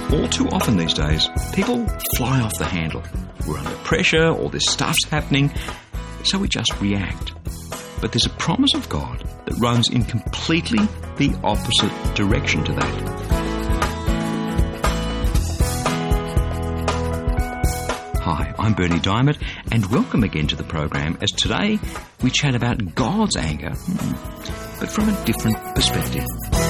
All too often these days, people fly off the handle. We're under pressure, or this stuff's happening, so we just react. But there's a promise of God that runs in completely the opposite direction to that. Hi, I'm Bernie Diamond, and welcome again to the program as today we chat about God's anger, but from a different perspective.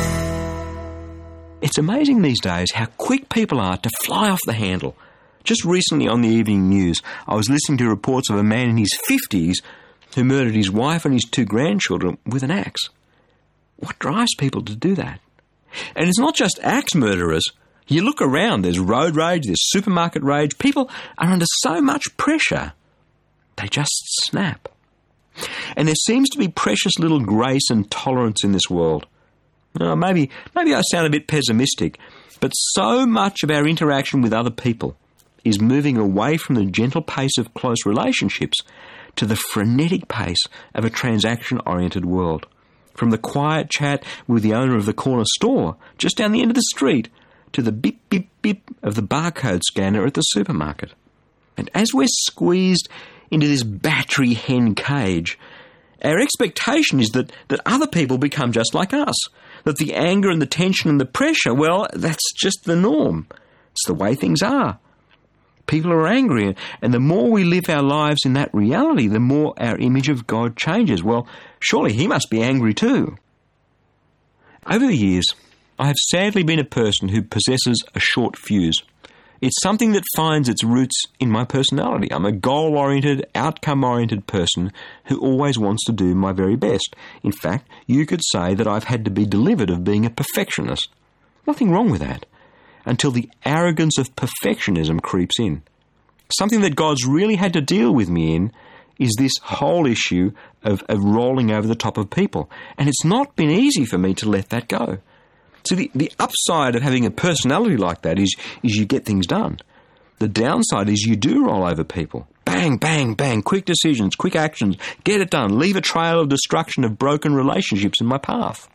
It's amazing these days how quick people are to fly off the handle. Just recently on the evening news, I was listening to reports of a man in his 50s who murdered his wife and his 2 grandchildren with an axe. What drives people to do that? And it's not just axe murderers. You look around, there's road rage, there's supermarket rage. People are under so much pressure, they just snap. And there seems to be precious little grace and tolerance in this world. Maybe I sound a bit pessimistic, but so much of our interaction with other people is moving away from the gentle pace of close relationships to the frenetic pace of a transaction-oriented world. From the quiet chat with the owner of the corner store just down the end of the street to the beep, beep, beep of the barcode scanner at the supermarket. And as we're squeezed into this battery hen cage, our expectation is that other people become just like us, that the anger and the tension and the pressure, well, that's just the norm. It's the way things are. People are angry, and the more we live our lives in that reality, the more our image of God changes. Well, surely he must be angry too. Over the years, I have sadly been a person who possesses a short fuse. It's something that finds its roots in my personality. I'm a goal-oriented, outcome-oriented person who always wants to do my very best. In fact, you could say that I've had to be delivered of being a perfectionist. Nothing wrong with that, until the arrogance of perfectionism creeps in. Something that God's really had to deal with me in is this whole issue of rolling over the top of people. And it's not been easy for me to let that go. So the upside of having a personality like that is you get things done. The downside is you do roll over people. Bang, bang, bang, quick decisions, quick actions, get it done, leave a trail of destruction of broken relationships in my path.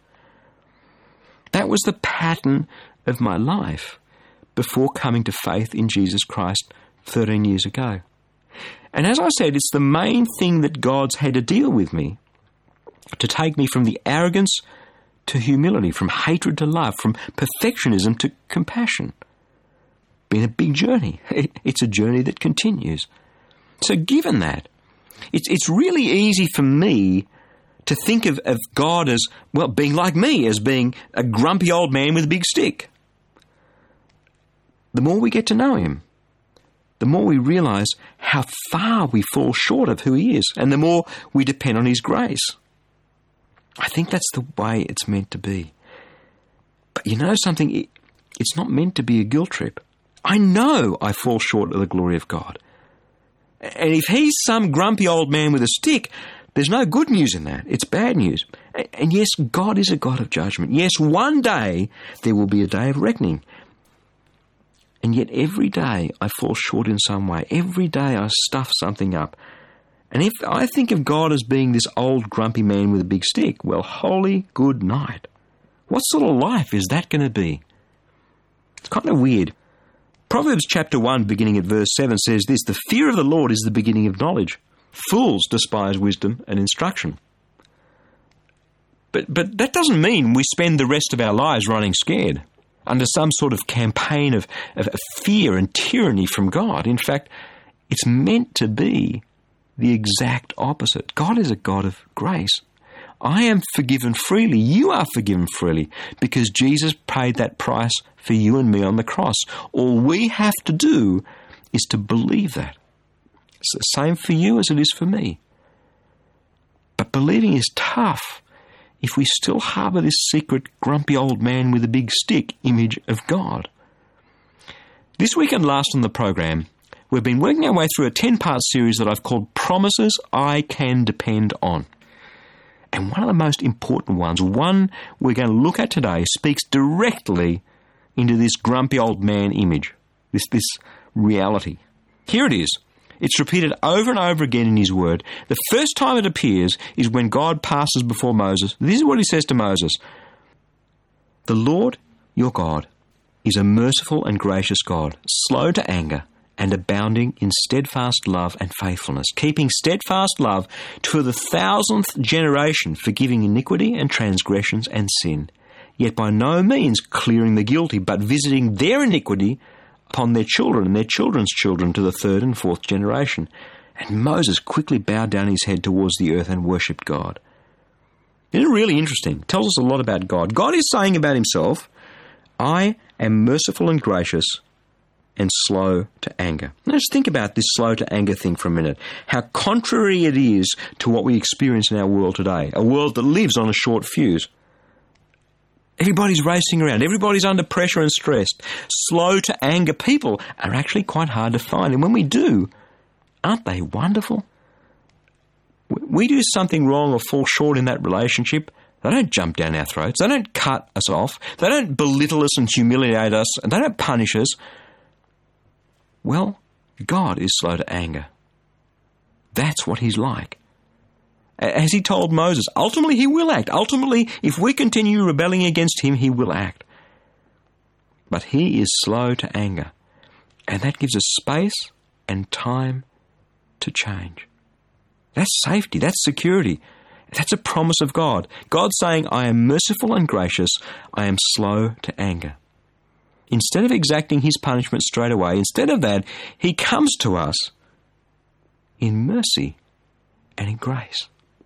That was the pattern of my life before coming to faith in Jesus Christ 13 years ago. And as I said, it's the main thing that God's had to deal with me, to take me from the arrogance to humility, from hatred to love, from perfectionism to compassion. Been a big journey. It's a journey that continues. So given that, it's really easy for me to think of God as, well, being like me, as being a grumpy old man with a big stick. The more we get to know him, the more we realise how far we fall short of who he is, and the more we depend on his grace. I think that's the way it's meant to be. But you know something? It's not meant to be a guilt trip. I know I fall short of the glory of God. And if he's some grumpy old man with a stick, there's no good news in that. It's bad news. And yes, God is a God of judgment. Yes, one day there will be a day of reckoning. And yet every day I fall short in some way. Every day I stuff something up. And if I think of God as being this old grumpy man with a big stick, well, holy good night. What sort of life is that going to be? It's kind of weird. Proverbs chapter 1, beginning at verse 7 says this: "The fear of the Lord is the beginning of knowledge. Fools despise wisdom and instruction." But that doesn't mean we spend the rest of our lives running scared, under some sort of campaign of fear and tyranny from God. In fact, it's meant to be the exact opposite. God is a God of grace. I am forgiven freely. You are forgiven freely because Jesus paid that price for you and me on the cross. All we have to do is to believe that. It's the same for you as it is for me. But believing is tough if we still harbour this secret grumpy old man with a big stick image of God. This week and last on the program, we've been working our way through a 10-part series that I've called Promises I Can Depend On. And one of the most important ones, one we're going to look at today, speaks directly into this grumpy old man image, this reality. Here it is. It's repeated over and over again in his word. The first time it appears is when God passes before Moses. This is what he says to Moses: "The Lord, your God, is a merciful and gracious God, slow to anger and abounding in steadfast love and faithfulness, keeping steadfast love to the 1,000th generation, forgiving iniquity and transgressions and sin, yet by no means clearing the guilty, but visiting their iniquity upon their children and their children's children to the 3rd and 4th generation. And Moses quickly bowed down his head towards the earth and worshipped God. Isn't it really interesting? It tells us a lot about God. God is saying about himself, I am merciful and gracious and slow to anger. Now just think about this slow to anger thing for a minute. How contrary it is to what we experience in our world today. A world that lives on a short fuse. Everybody's racing around. Everybody's under pressure and stressed. Slow to anger people are actually quite hard to find. And when we do, aren't they wonderful? We do something wrong or fall short in that relationship, they don't jump down our throats. They don't cut us off. They don't belittle us and humiliate us. And they don't punish us. Well, God is slow to anger. That's what he's like. As he told Moses, ultimately he will act. Ultimately, if we continue rebelling against him, he will act. But he is slow to anger. And that gives us space and time to change. That's safety. That's security. That's a promise of God. God saying, I am merciful and gracious. I am slow to anger. Instead of exacting his punishment straight away, instead of that, he comes to us in mercy and in grace.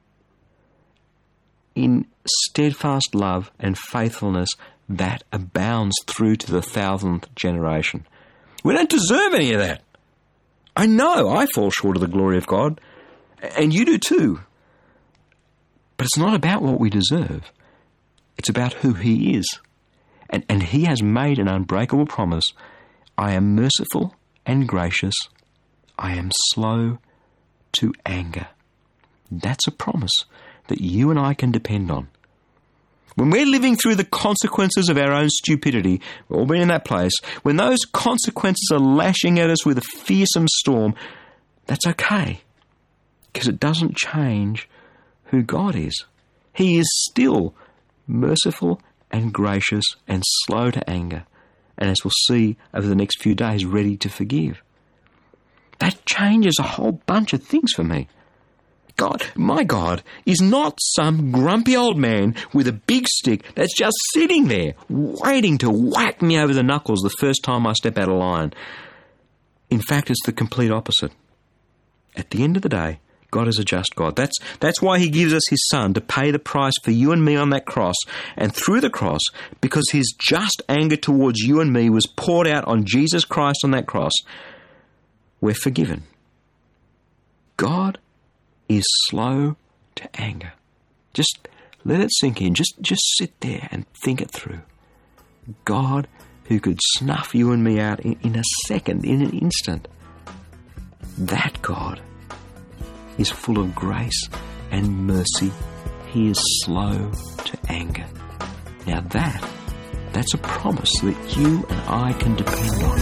In steadfast love and faithfulness that abounds through to the 1,000th generation. We don't deserve any of that. I know I fall short of the glory of God, and you do too. But it's not about what we deserve. It's about who he is. And he has made an unbreakable promise. I am merciful and gracious. I am slow to anger. That's a promise that you and I can depend on. When we're living through the consequences of our own stupidity, we've all been in that place, when those consequences are lashing at us with a fearsome storm, that's okay. Because it doesn't change who God is. He is still merciful and gracious and slow to anger, and as we'll see over the next few days, ready to forgive. That changes a whole bunch of things for me. God, my God, is not some grumpy old man with a big stick that's just sitting there waiting to whack me over the knuckles the first time I step out of line. In fact, it's the complete opposite. At the end of the day, God is a just God. That's why he gives us his Son to pay the price for you and me on that cross. And through the cross, because his just anger towards you and me was poured out on Jesus Christ on that cross, we're forgiven. God is slow to anger. Just let it sink in. Just sit there and think it through. God, who could snuff you and me out in a second, in an instant. That God is full of grace and mercy. He is slow to anger. Now that's a promise that you and I can depend on.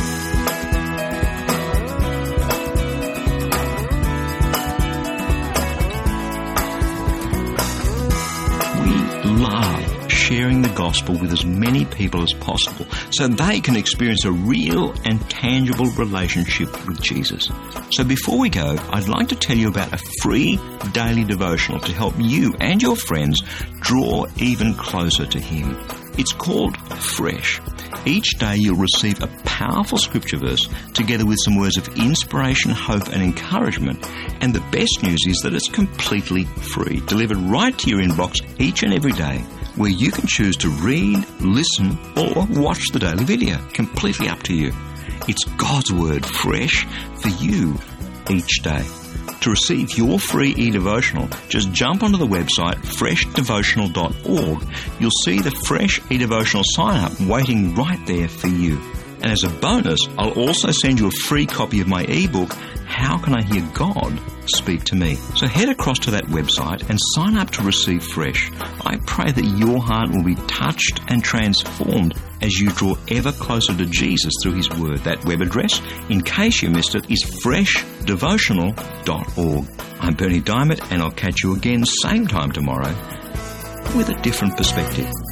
We love sharing the gospel with as many people as possible so they can experience a real and tangible relationship with Jesus. So before we go, I'd like to tell you about a free daily devotional to help you and your friends draw even closer to him. It's called Fresh. Each day you'll receive a powerful scripture verse together with some words of inspiration, hope and encouragement. And the best news is that it's completely free, delivered right to your inbox each and every day, where you can choose to read, listen or watch the daily video. Completely up to you. It's God's Word fresh for you each day. To receive your free e-devotional, just jump onto the website freshdevotional.org. You'll see the Fresh e-devotional sign-up waiting right there for you. And as a bonus, I'll also send you a free copy of my ebook, How Can I Hear God Speak to Me? So head across to that website and sign up to receive Fresh. I pray that your heart will be touched and transformed as you draw ever closer to Jesus through his word. That web address, in case you missed it, is freshdevotional.org. I'm Bernie Diamond, and I'll catch you again same time tomorrow with a different perspective.